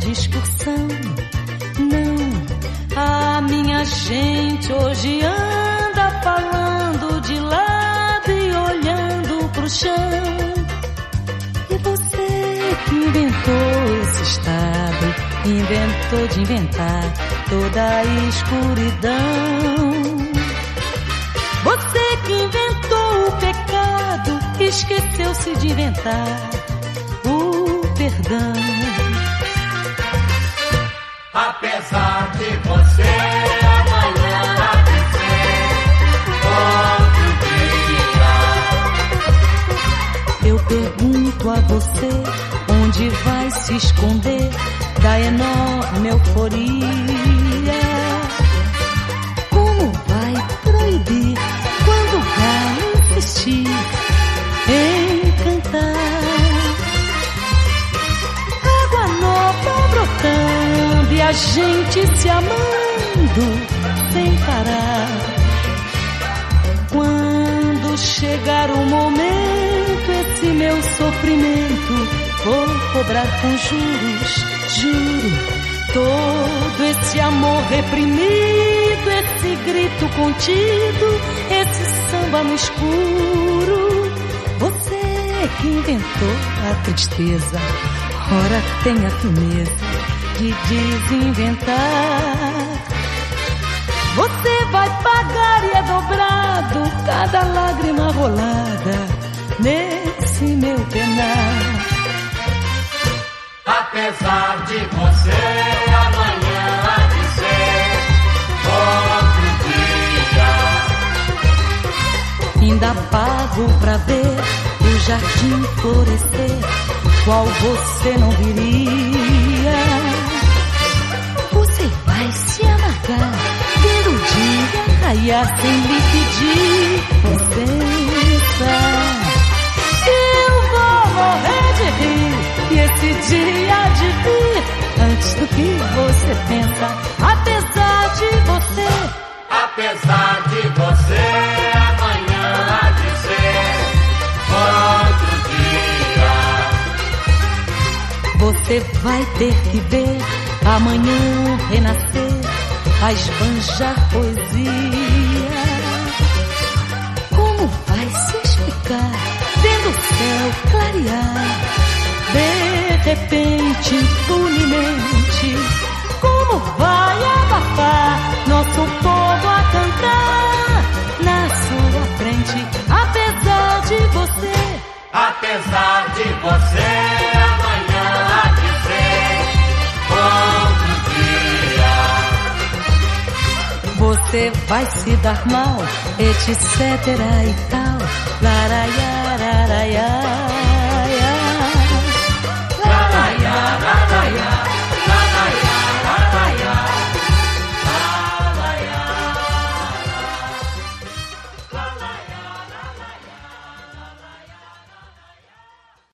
de excursão. Não, a minha gente hoje anda falando de lado e olhando pro chão. E você que inventou esse estado, inventou de inventar toda a escuridão. Você que inventou o pecado, esqueceu-se de inventar o perdão. Apesar de você amanhã há de ser outro dia. Eu pergunto a você, onde vai se esconder da enorme euforia? Como vai proibir quando o galo insistir em cantar? Água nova brotando e a gente se amando sem parar. Quando chegar o momento, esse meu sofrimento vou cobrar com juros, juro. Todo esse amor reprimido, esse grito contido, esse samba no escuro. Você que inventou a tristeza, ora tem a firmeza de desinventar. Você vai pagar e é dobrado cada lágrima rolada nesse meu penar. Apesar de você amanhã há de ser outro dia. Ainda pago pra ver o jardim florescer, qual você não viria. Você vai se amargar, vendo o dia raiar sem lhe pedir licença. Eu vou morrer de rir, e esse dia há de vir antes do que você pensa. Apesar de você, apesar de você, amanhã há de ser outro dia. você vai ter que ver amanhã renascer, a esbanjar poesia. Como vai se explicar vendo o céu clarear de repente, impunemente? Como vai abafar nosso povo a cantar na sua frente? Apesar de você, apesar de você, amanhã há de ser outro dia. você vai se dar mal, etc e tal, laraiararaiá.